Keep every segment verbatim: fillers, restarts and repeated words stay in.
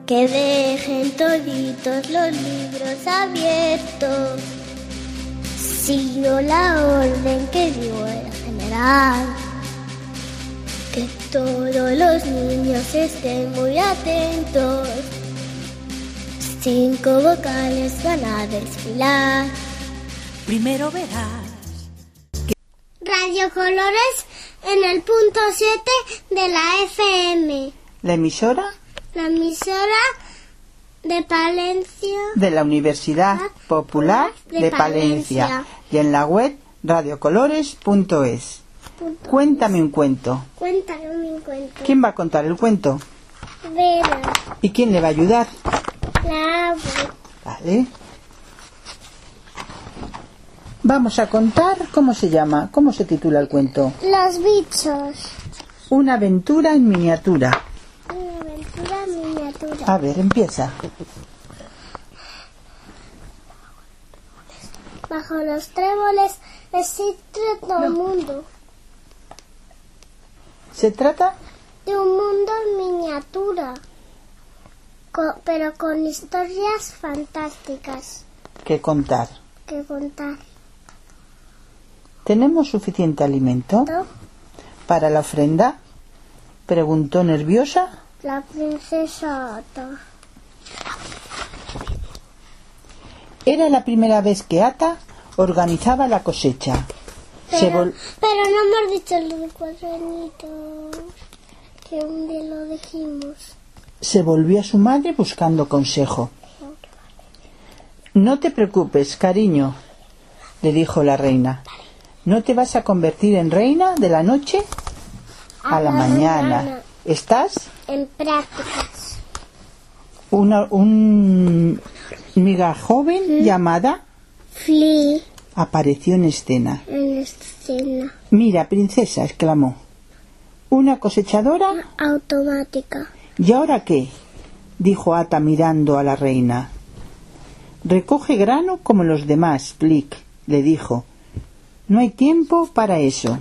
Que dejen toditos los libros abiertos. Sigo la orden que dio el general. Que todos los niños estén muy atentos. Cinco vocales van a desfilar. Primero verás que... Radio Colores en el punto siete de la F M. La emisora... La emisora de Palencia. De la Universidad Popular de, de Palencia. Palencia. Y en la web radiocolores punto es. Cuéntame un cuento. Cuéntame un cuento. ¿Quién va a contar el cuento? Vera. ¿Y quién le va a ayudar? La abuela. Vale. Vamos a contar, ¿cómo se llama? ¿Cómo se titula el cuento? Los bichos. Una aventura en miniatura. Una aventura en miniatura. A ver, empieza. Bajo los tréboles existe todo el no. mundo. ¿Se trata? De un mundo en miniatura, con, pero con historias fantásticas. ¿Qué contar? ¿Qué contar? ¿Tenemos suficiente alimento? ¿No? ¿Para la ofrenda? Preguntó nerviosa la princesa Ata. Era la primera vez que Ata organizaba la cosecha. Pero, Se vol- pero no hemos dicho lo de cuadernitos, que un día lo dijimos. Se volvió a su madre buscando consejo. No te preocupes, cariño, le dijo la reina. ¿No te vas a convertir en reina de la noche a, a la, la mañana? mañana? ¿Estás? En prácticas. Una un amiga joven ¿Mm? llamada Flea apareció en escena. En escena. Mira, princesa, exclamó. Una cosechadora automática. ¿Y ahora qué? Dijo Ata mirando a la reina. Recoge grano como los demás, Flick, le dijo. No hay tiempo para eso.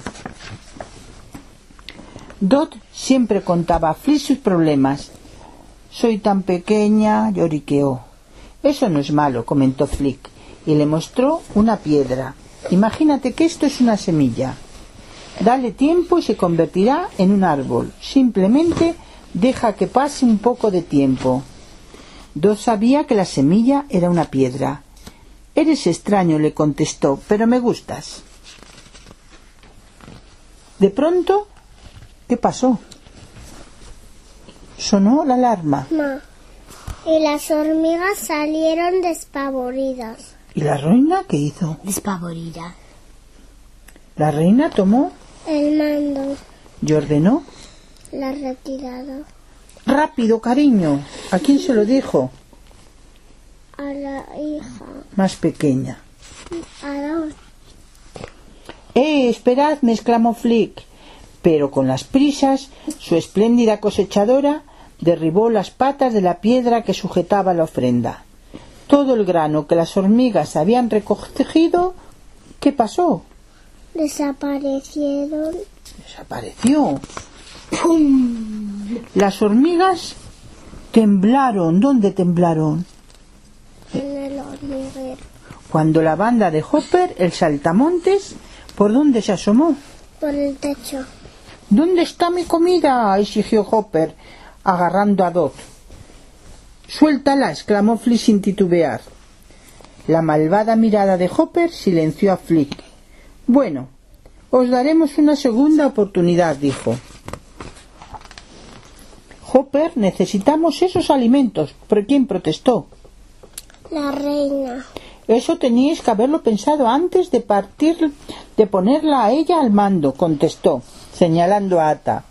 Dot siempre contaba a Flick sus problemas. Soy tan pequeña, lloriqueó. Eso no es malo, comentó Flick, y le mostró una piedra. Imagínate que esto es una semilla. Dale tiempo y se convertirá en un árbol. Simplemente deja que pase un poco de tiempo. Dot sabía que la semilla era una piedra. Eres extraño, le contestó, pero me gustas. De pronto, ¿qué pasó? Sonó la alarma. No. Y las hormigas salieron despavoridas. ¿Y la reina qué hizo? Despavorida. La reina tomó el mando y ordenó la retirada. Rápido, cariño. ¿A quién se lo dijo? A la hija más pequeña. A dos. ¡Eh, esperadme!, exclamó Flick. Pero con las prisas, su espléndida cosechadora derribó las patas de la piedra que sujetaba la ofrenda. Todo el grano que las hormigas habían recogido, ¿qué pasó? Desaparecieron. Desapareció. ¡Pum! Las hormigas temblaron. ¿Dónde temblaron? En el hormiguero. Cuando la banda de Hopper, el saltamontes, ¿por dónde se asomó? Por el techo. ¿Dónde está mi comida?, exigió Hopper, agarrando a Dot. Suéltala, exclamó Flick sin titubear. La malvada mirada de Hopper silenció a Flick. Bueno, os daremos una segunda oportunidad, dijo. Hopper, necesitamos esos alimentos. ¿Pero quién protestó? La reina. Eso teníais que haberlo pensado antes de partir, de ponerla a ella al mando, contestó, señalando a Ata.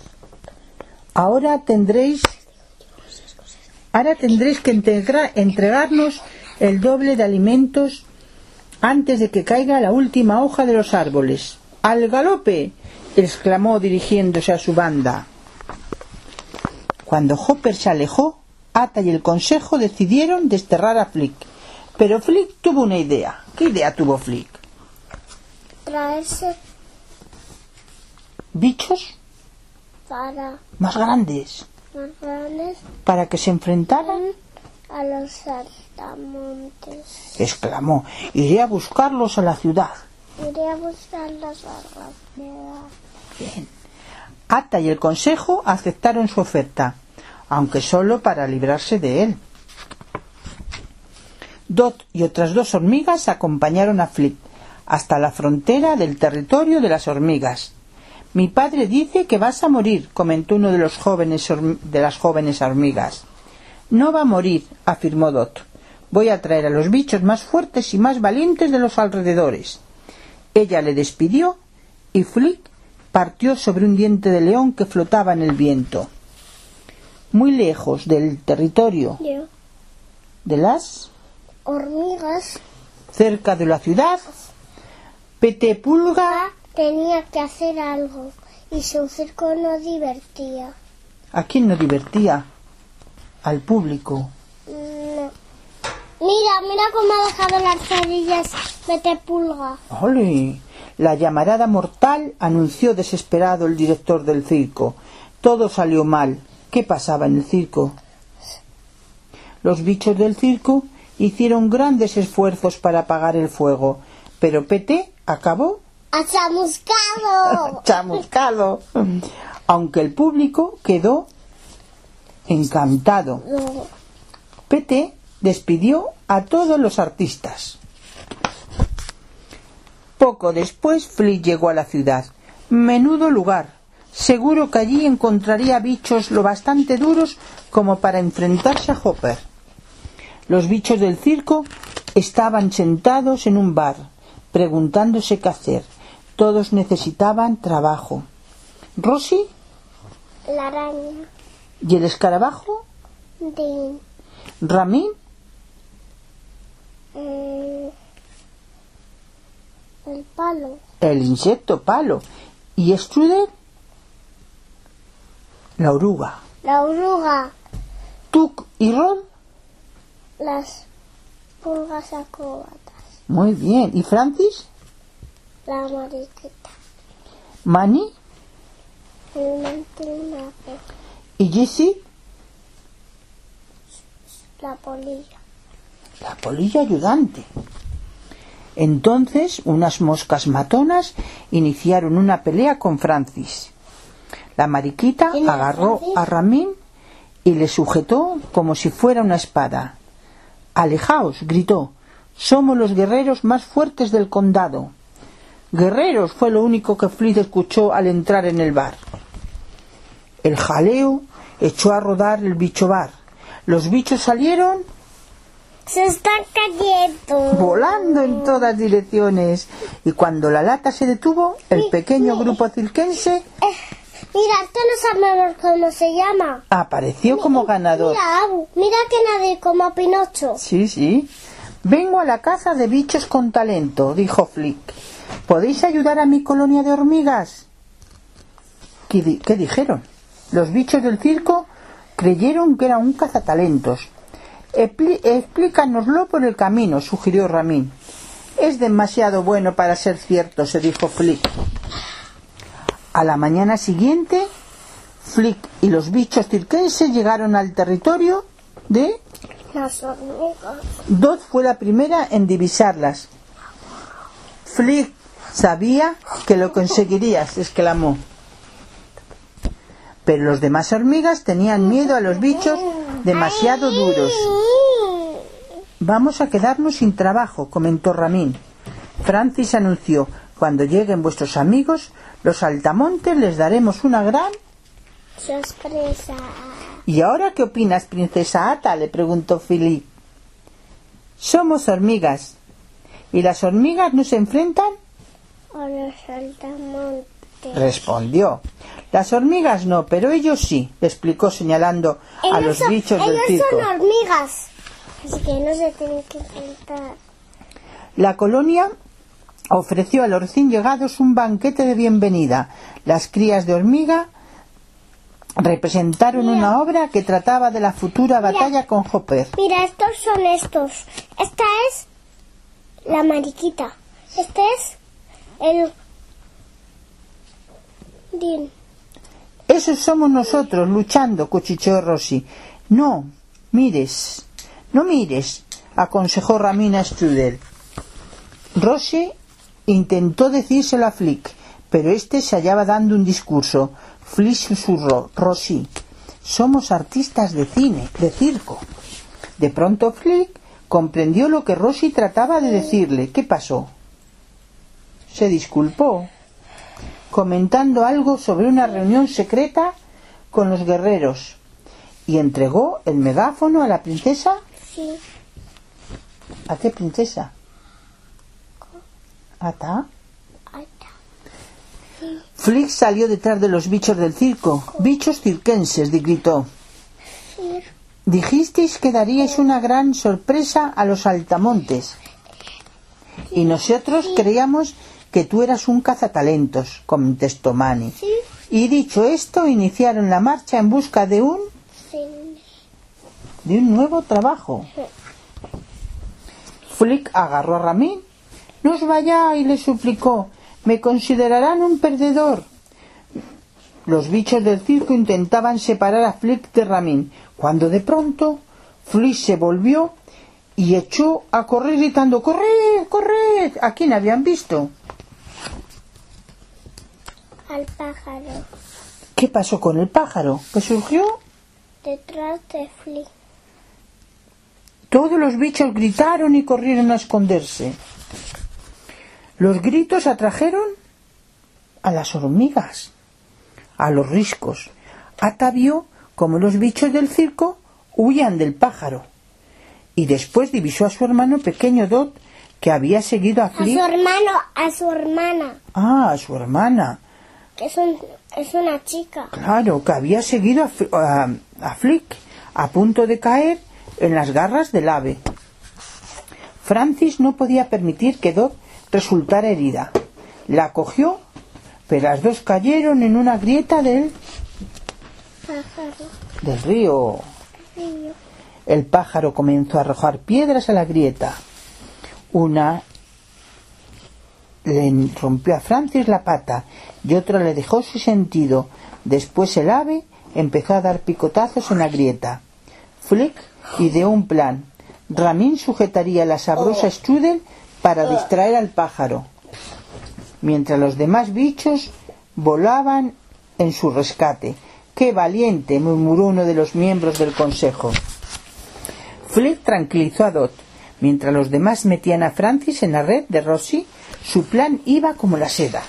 Ahora tendréis, ahora tendréis que integra, entregarnos el doble de alimentos antes de que caiga la última hoja de los árboles. ¡Al galope!, exclamó dirigiéndose a su banda. Cuando Hopper se alejó, Ata y el consejo decidieron desterrar a Flick. Pero Flick tuvo una idea. ¿Qué idea tuvo Flick? Traerse bichos para más grandes. más grandes para que se enfrentaran. a los saltamontes. Exclamó: iré a buscarlos a la ciudad. Iré a buscarlos a la ciudad. Bien. Ata y el consejo aceptaron su oferta, aunque solo para librarse de él. Dot y otras dos hormigas acompañaron a Flick hasta la frontera del territorio de las hormigas. Mi padre dice que vas a morir, comentó uno de los jóvenes de las jóvenes hormigas. No va a morir, afirmó Dot. Voy a traer a los bichos más fuertes y más valientes de los alrededores. Ella le despidió y Flick partió sobre un diente de león que flotaba en el viento. Muy lejos del territorio Yo. de las hormigas, cerca de la ciudad, Pete Pulga. Tenía que hacer algo y su circo no divertía. ¿A quién no divertía? Al público. No. Mira, mira cómo ha dejado las cerillas Pete Pulga. ¡Ole! La llamarada mortal, anunció desesperado el director del circo. Todo salió mal. ¿Qué pasaba en el circo? Los bichos del circo hicieron grandes esfuerzos para apagar el fuego, pero Pete acabó ¡achamuscado! chamuscado, aunque el público quedó encantado. No. Pete despidió a todos los artistas. Poco después Flick llegó a la ciudad. Menudo lugar. Seguro que allí encontraría bichos lo bastante duros como para enfrentarse a Hopper. Los bichos del circo estaban sentados en un bar, preguntándose qué hacer. Todos necesitaban trabajo. Rosie, La araña. y el escarabajo, De... Ramín, eh, el palo. el insecto palo, y Strudel, la oruga. La oruga. Tuck y Rod. Las pulgas acróbatas. Muy bien. ¿Y Francis? La mariquita. Manny El mantenaje. y Jessie, La polilla. la polilla ayudante. Entonces unas moscas matonas iniciaron una pelea con Francis. La mariquita ¿Quién era agarró Francis? a Ramín y le sujetó como si fuera una espada. «Alejaos», gritó, «somos los guerreros más fuertes del condado». «Guerreros», fue lo único que Flick escuchó al entrar en el bar. El jaleo echó a rodar el bicho bar. Los bichos salieron Se están cayendo. volando en todas direcciones, y cuando la lata se detuvo, el pequeño grupo cirquense Mira, esto no sabemos cómo se llama. apareció como ganador. Mira, Abu, mira que nadie como Pinocho. Sí, sí. «Vengo a la caza de bichos con talento», dijo Flick. «¿Podéis ayudar a mi colonia de hormigas?» ¿Qué, di- qué dijeron? Los bichos del circo creyeron que era un cazatalentos. «Expli- explícanoslo por el camino», sugirió Ramín. «Es demasiado bueno para ser cierto», se dijo Flick. A la mañana siguiente, Flick y los bichos cirquenses llegaron al territorio de... Las hormigas. Dot fue la primera en divisarlas. Flick sabía que lo conseguirías, exclamó. Pero los demás hormigas tenían miedo a los bichos demasiado duros. «Vamos a quedarnos sin trabajo», comentó Ramín. Francis anunció: «Cuando lleguen vuestros amigos, los saltamontes, les daremos una gran...» Sorpresa. «¿Y ahora qué opinas, princesa Ata?», le preguntó Flick. «Somos hormigas. ¿Y las hormigas no se enfrentan?», A los saltamontes. respondió. «Las hormigas no, pero ellos sí», le explicó señalando a los son- bichos del ellos circo. son hormigas. Así que no se tienen que enfrentar. La colonia ofreció a los recién llegados un banquete de bienvenida. Las crías de hormiga representaron Mira. una obra que trataba de la futura batalla con Hopper. Mira, estos son estos. Esta es la mariquita. Este es el... Din. Esos somos nosotros, luchando, cuchicheó Rosie. No, mires, no mires, aconsejó Ramin a Strudel. Rosie intentó decírselo a Flick, pero éste se hallaba dando un discurso. Flick susurró: Rosie, somos artistas de cine, de circo. De pronto Flick comprendió lo que Rosie trataba de decirle. ¿Qué pasó? Se disculpó, comentando algo sobre una reunión secreta con los guerreros, y entregó el megáfono a la princesa. Sí. ¿A qué princesa? ¿Ata? Ata. Flick salió detrás de los bichos del circo. Bichos circenses, gritó. Sí. Dijisteis que daríais una gran sorpresa a los saltamontes. Y nosotros creíamos que tú eras un cazatalentos, contestó Manny. Sí. Y dicho esto, iniciaron la marcha en busca de un... Sí. de un nuevo trabajo. Flick agarró a Ramin. No os vayáis, le suplicó. Me considerarán un perdedor. Los bichos del circo intentaban separar a Flick de Ramin, cuando de pronto Flick se volvió y echó a correr gritando: ¡corred, corred! ¿A quién habían visto? Al pájaro. ¿Qué pasó con el pájaro? ¿Qué surgió? Detrás de Flick. Todos los bichos gritaron y corrieron a esconderse. Los gritos atrajeron a las hormigas, a los riscos. Ata vio como los bichos del circo huían del pájaro, y después divisó a su hermano pequeño Dot, que había seguido a Flick. A su hermano, a su hermana. Ah, a su hermana. Que es, un, es una chica. Claro, que había seguido a, a, a Flick, a punto de caer en las garras del ave. Francis no podía permitir que Dot resultara herida. La cogió, pero las dos cayeron en una grieta del, Pájaro. del río. Río. El pájaro comenzó a arrojar piedras a la grieta. Una le rompió a Francis la pata y otra le dejó sin sentido. Después el ave empezó a dar picotazos en la grieta. Flick ideó un plan. Ramin sujetaría la sabrosa strudel para distraer al pájaro, mientras los demás bichos volaban en su rescate. ¡Qué valiente!, murmuró uno de los miembros del consejo. Flick tranquilizó a Dot. Mientras los demás metían a Francis en la red de Rosie, su plan iba como la seda.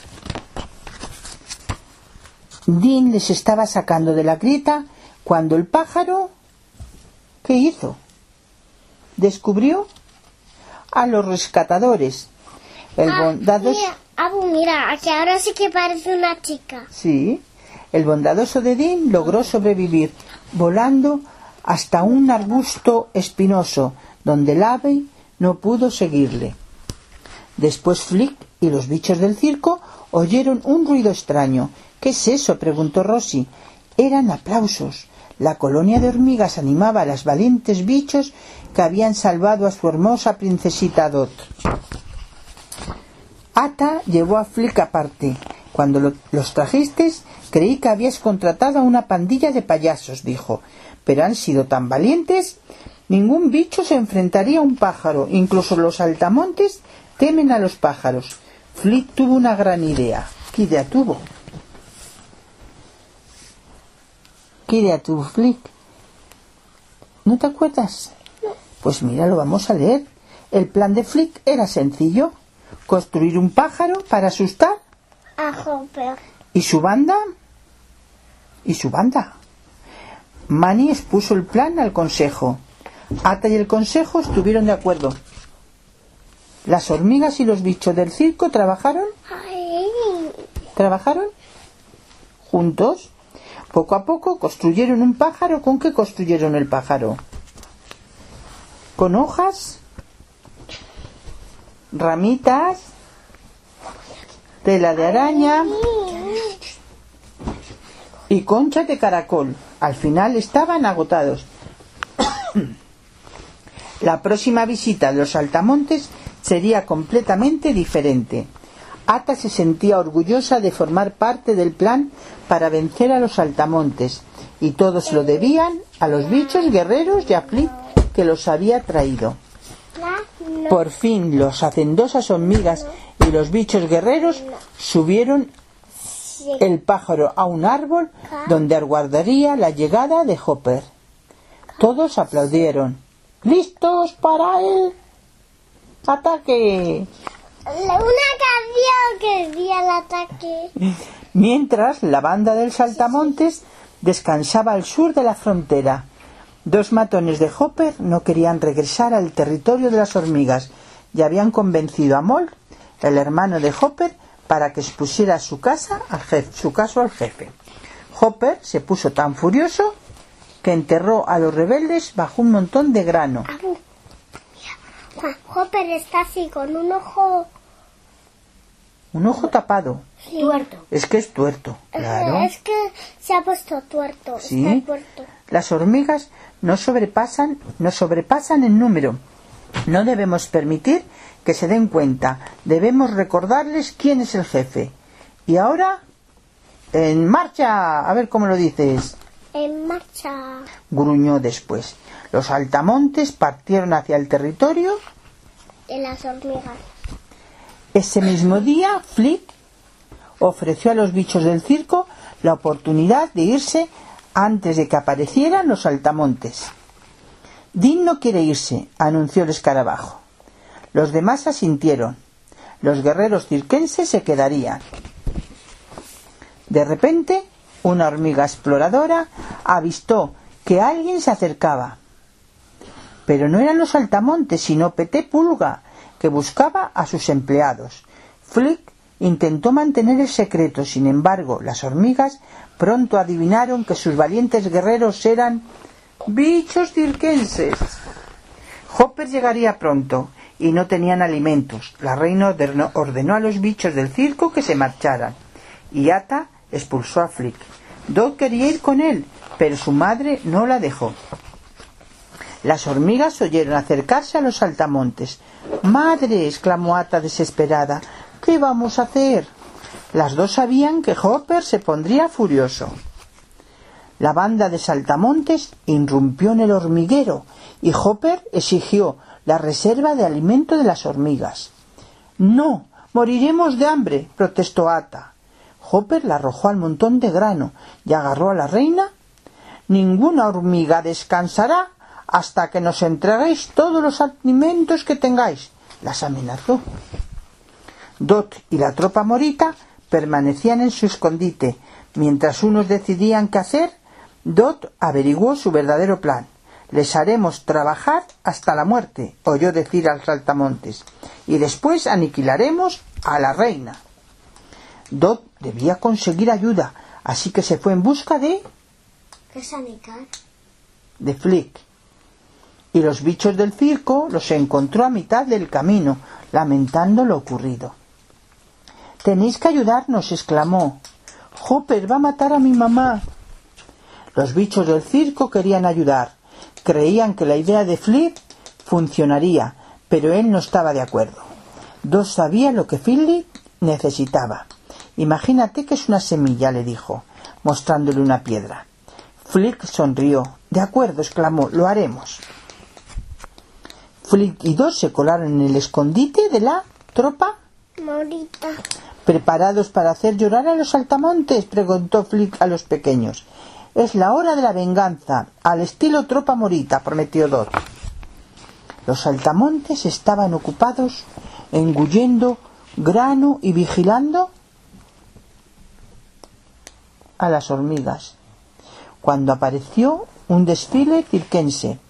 Dean les estaba sacando de la grieta cuando el pájaro... ¿qué hizo? Descubrió a los rescatadores. El Ah, bondadoso... mira, Abu, mira, que ahora sí que parece una chica. Sí, el bondadoso de Dean logró sobrevivir volando hasta un arbusto espinoso, donde el ave no pudo seguirle. Después Flick y los bichos del circo oyeron un ruido extraño. ¿Qué es eso?, preguntó Rosie. Eran aplausos. La colonia de hormigas animaba a los valientes bichos que habían salvado a su hermosa princesita Dot. Ata llevó a Flick aparte. Cuando lo, los trajisteis, creí que habías contratado a una pandilla de payasos, dijo. Pero han sido tan valientes. Ningún bicho se enfrentaría a un pájaro. Incluso los saltamontes temen a los pájaros. Flick tuvo una gran idea. ¿Qué idea tuvo? ¿Qué idea tuvo Flick? ¿No te acuerdas? No. Pues mira, lo vamos a leer. El plan de Flick era sencillo. Construir un pájaro para asustar. A Hopper. ¿Y su banda? ¿Y su banda? Manny expuso el plan al consejo. Ata y el consejo estuvieron de acuerdo. Las hormigas y los bichos del circo trabajaron. Ay. ¿Trabajaron? Juntos. Poco a poco construyeron un pájaro. ¿Con qué construyeron el pájaro? ¿Con hojas? ¿Ramitas? ¿Tela de araña? Y conchas de caracol. Al final estaban agotados. La próxima visita de los saltamontes sería completamente diferente. Ata se sentía orgullosa de formar parte del plan para vencer a los saltamontes, y todos lo debían a los bichos guerreros y a Flick, que los había traído. Por fin los hacendosas hormigas y los bichos guerreros subieron el pájaro a un árbol donde aguardaría la llegada de Hopper. Todos aplaudieron. ¡Listos para el ataque! Una canción que decía el ataque. Mientras la banda del saltamontes descansaba al sur de la frontera. Dos matones de Hopper no querían regresar al territorio de las hormigas y habían convencido a Moll, el hermano de Hopper, para que expusiera su, casa al jefe, su caso al jefe. Hopper se puso tan furioso que enterró a los rebeldes bajo un montón de grano. Hopper está así con un ojo... Un ojo tapado. Sí. Tuerto. Es que es tuerto, claro. Es que se ha puesto tuerto. Sí. Está tuerto. Las hormigas no sobrepasan, no sobrepasan en número. No debemos permitir que se den cuenta. Debemos recordarles quién es el jefe. Y ahora, en marcha. A ver cómo lo dices. En marcha. Gruñó después. Los saltamontes partieron hacia el territorio de las hormigas. Ese mismo día, Flick ofreció a los bichos del circo la oportunidad de irse antes de que aparecieran los saltamontes. Dean no quiere irse, anunció el escarabajo. Los demás asintieron. Los guerreros cirquenses se quedarían. De repente, una hormiga exploradora avistó que alguien se acercaba. Pero no eran los saltamontes, sino Peté Pulga, que buscaba a sus empleados. Flick intentó mantener el secreto, sin embargo, las hormigas pronto adivinaron que sus valientes guerreros eran bichos cirquenses. Hopper llegaría pronto y no tenían alimentos. La reina ordenó, ordenó a los bichos del circo que se marcharan, y Ata expulsó a Flick. Dot quería ir con él, pero su madre no la dejó. Las hormigas oyeron acercarse a los saltamontes. «¡Madre!», exclamó Ata desesperada. «¿Qué vamos a hacer?». Las dos sabían que Hopper se pondría furioso. La banda de saltamontes irrumpió en el hormiguero y Hopper exigió la reserva de alimento de las hormigas. «¡No! ¡Moriremos de hambre!», protestó Ata. Hopper la arrojó al montón de grano y agarró a la reina. «Ninguna hormiga descansará hasta que nos entreguéis todos los alimentos que tengáis», las amenazó. Dot y la tropa morita permanecían en su escondite. Mientras unos decidían qué hacer, Dot averiguó su verdadero plan. «Les haremos trabajar hasta la muerte», oyó decir al saltamontes, «y después aniquilaremos a la reina». Dot debía conseguir ayuda, así que se fue en busca de... ¿Qué es aniquilar? de Flick. Y los bichos del circo los encontró a mitad del camino, lamentando lo ocurrido. «Tenéis que ayudarnos», exclamó. «Hopper va a matar a mi mamá». Los bichos del circo querían ayudar. Creían que la idea de Flick funcionaría, pero él no estaba de acuerdo. Dot sabía lo que Flick necesitaba. «Imagínate que es una semilla», le dijo, mostrándole una piedra. Flick sonrió. «De acuerdo», exclamó, «lo haremos». Flick y Dot se colaron en el escondite de la tropa morita. «¿Preparados para hacer llorar a los saltamontes?», preguntó Flick a los pequeños. «Es la hora de la venganza, al estilo tropa morita», prometió Dot. Los saltamontes estaban ocupados engullendo grano y vigilando a las hormigas, cuando apareció un desfile cirquense.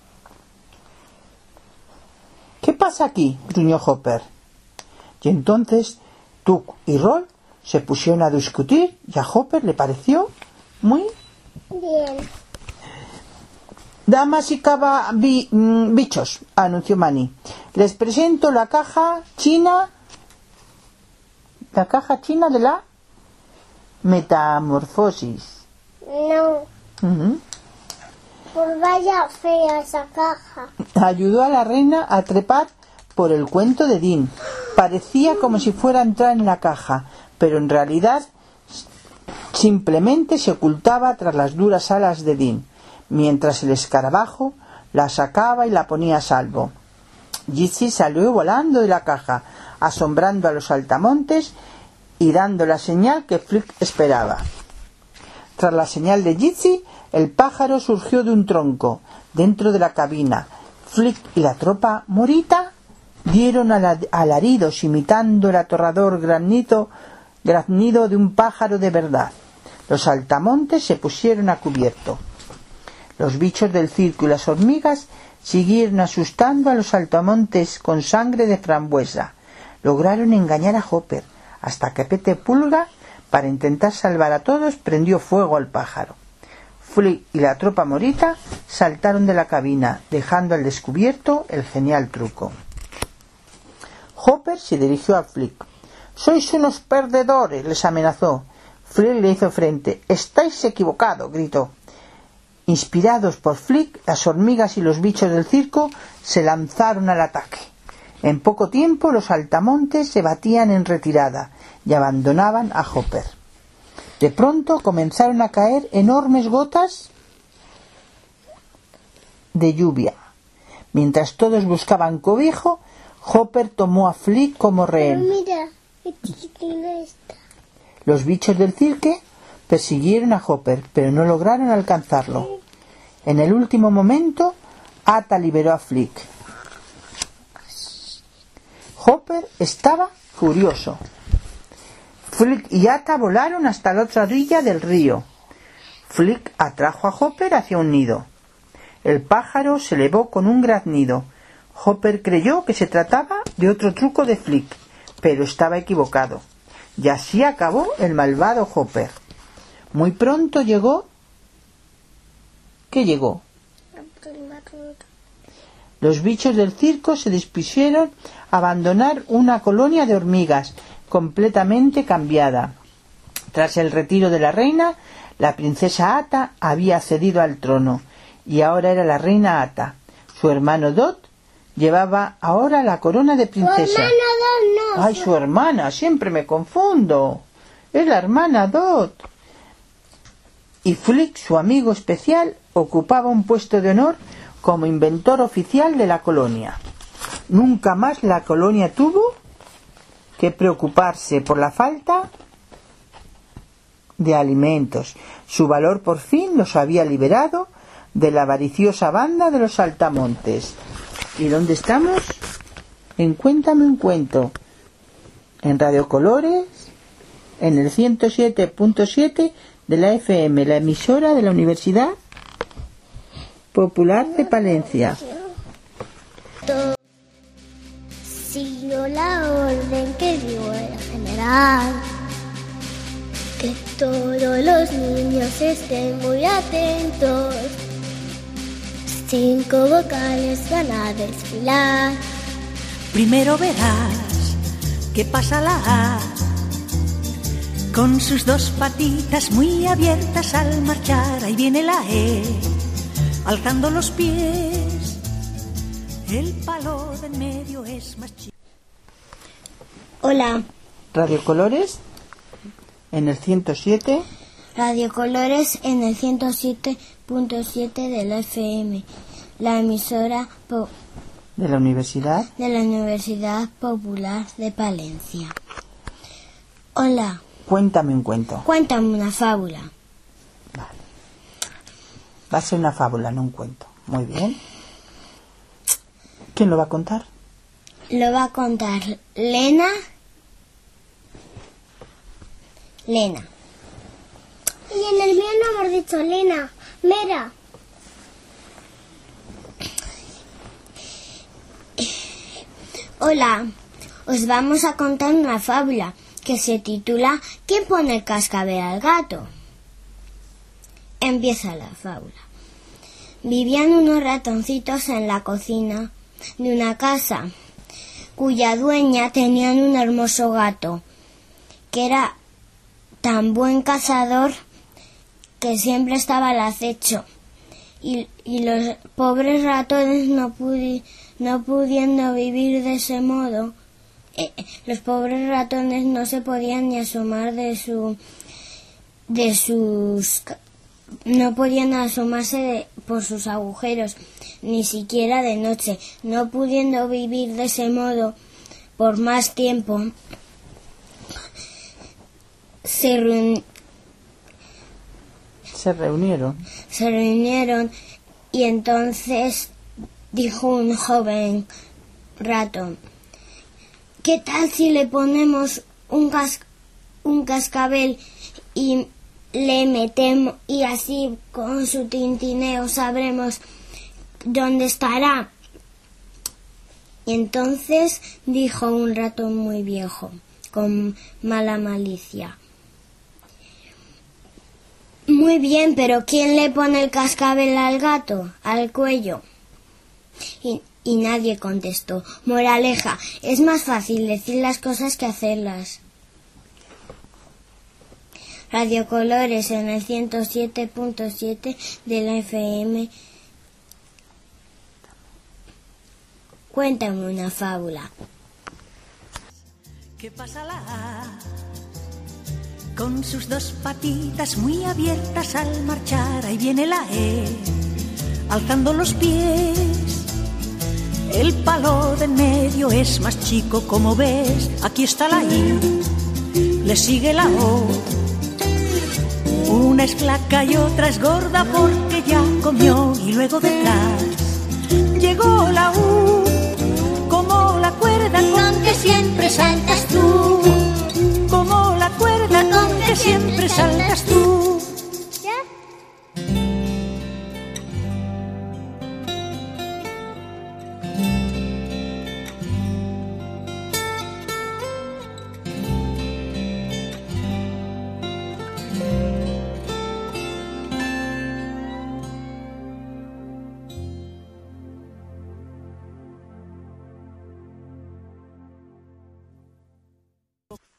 «¿Qué pasa aquí?», gruñó Hopper. Y entonces Tuck y Roll se pusieron a discutir y a Hopper le pareció muy bien. «Damas y caba bi, mm, bichos», anunció Manny, «les presento la caja china, la caja china de la metamorfosis». No. Uh-huh. Pues vaya fea esa caja. Ayudó a la reina a trepar por el cuento de Dean. parecía como si fuera a entrar en la caja, pero en realidad simplemente se ocultaba tras las duras alas de Dean, mientras el escarabajo la sacaba y la ponía a salvo. Gypsy salió volando de la caja, asombrando a los saltamontes y dando la señal que Flick esperaba. Tras la señal de Gypsy, el pájaro surgió de un tronco, dentro de la cabina. Flick y la tropa morita dieron alaridos imitando el aterrador graznido, graznido de un pájaro de verdad. Los saltamontes se pusieron a cubierto. Los bichos del circo y las hormigas siguieron asustando a los saltamontes con sangre de frambuesa. Lograron engañar a Hopper, hasta que Pete Pulga, para intentar salvar a todos, prendió fuego al pájaro. Flick y la tropa morita saltaron de la cabina, dejando al descubierto el genial truco. Hopper se dirigió a Flick. «¡Sois unos perdedores!», les amenazó. Flick le hizo frente. «¡Estáis equivocados!», gritó. Inspirados por Flick, las hormigas y los bichos del circo se lanzaron al ataque. En poco tiempo los saltamontes se batían en retirada y abandonaban a Hopper. De pronto comenzaron a caer enormes gotas de lluvia. Mientras todos buscaban cobijo, Hopper tomó a Flick como rehén. Pero mira, qué chiquitina está. Los bichos del circo persiguieron a Hopper, pero no lograron alcanzarlo. En el último momento, Ata liberó a Flick. Hopper estaba furioso. Flick y Ata volaron hasta la otra orilla del río. Flick atrajo a Hopper hacia un nido. El pájaro se elevó con un graznido. Hopper creyó que se trataba de otro truco de Flick, pero estaba equivocado. Y así acabó el malvado Hopper. Muy pronto llegó... ¿Qué llegó? Los bichos del circo se dispusieron a abandonar una colonia de hormigas completamente cambiada. Tras el retiro de la reina, la princesa Ata había cedido al trono y ahora era la reina Ata. Su hermano Dot llevaba ahora la corona de princesa. Su hermana Dot no. Ay, su hermana, siempre me confundo. Es la hermana Dot. Y Flick, su amigo especial, ocupaba un puesto de honor como inventor oficial de la colonia. Nunca más la colonia tuvo que preocuparse por la falta de alimentos. Su valor por fin los había liberado de la avariciosa banda de los saltamontes. ¿Y dónde estamos? En Cuéntame un cuento. En Radio Colores, en el ciento siete punto siete de la F M, la emisora de la Universidad Popular de Palencia. Siguió la orden que dio el general, que todos los niños estén muy atentos. Cinco vocales van a desfilar. Primero verás que pasa la A, con sus dos patitas muy abiertas al marchar. Ahí viene la E, alzando los pies. El palo de en medio es más chico. Hola. Radio Colores en el ciento siete. Radio Colores en el ciento siete punto siete de la F M, la emisora po- de la Universidad de la Universidad Popular de Palencia. Hola. Cuéntame un cuento. Cuéntame una fábula. Vale. Va a ser una fábula, no un cuento. Muy bien. ¿Quién lo va a contar? Lo va a contar Lena. Lena. Y en el mío no hemos dicho Lena. Mira. Hola. Os vamos a contar una fábula que se titula ¿Quién pone el cascabel al gato? Empieza la fábula. Vivían unos ratoncitos en la cocina de una casa cuya dueña tenía un hermoso gato que era tan buen cazador que siempre estaba al acecho y, y los pobres ratones no, pudi, no pudiendo vivir de ese modo eh, los pobres ratones no se podían ni asomar de su de sus no podían asomarse de, por sus agujeros, ni siquiera de noche, no pudiendo vivir de ese modo por más tiempo. Se, reun... se reunieron. Se reunieron y entonces dijo un joven ratón: ¿qué tal si le ponemos un, cas... un cascabel y le metemos y así con su tintineo sabremos dónde estará? Y entonces dijo un ratón muy viejo, con mala malicia: muy bien, pero ¿quién le pone el cascabel al gato? Al cuello. Y, y nadie contestó. Moraleja: es más fácil decir las cosas que hacerlas. Radio Colores en el ciento siete punto siete de la F M. Cuéntame una fábula. ¿Qué pasa la? Con sus dos patitas muy abiertas al marchar, ahí viene la E, alzando los pies. El palo de en medio es más chico, como ves. Aquí está la I, le sigue la O. Una es flaca y otra es gorda porque ya comió. Y luego detrás llegó la U, como la cuerda con que siempre saltas tú, como la cuerda con que siempre saltas tú.